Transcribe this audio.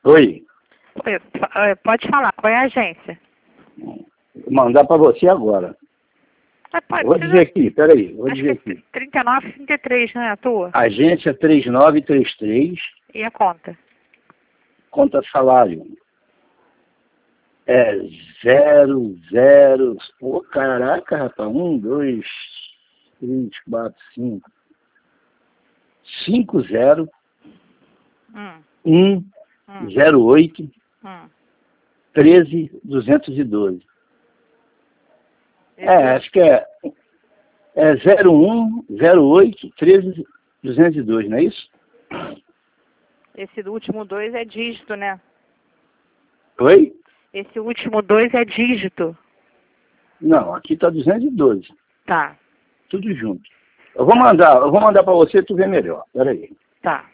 Oi. Pode falar, qual é a agência? Vou mandar para você agora. Vou dizer aqui, peraí, vou dizer aqui. 3933, não é a tua? Agência 3933. E a conta? Conta salário. É 00. Pô, caraca, rapaz. 1, 2, 3, 4, 5. 50 108 13 212. Acho que é 01 08 13 202, não é isso? Esse último 2 é dígito, né? Oi? Esse último 2 é dígito. Não, aqui tá 212. Tá. Tudo junto. Eu vou mandar para você, tu vê melhor. Peraí. Tá.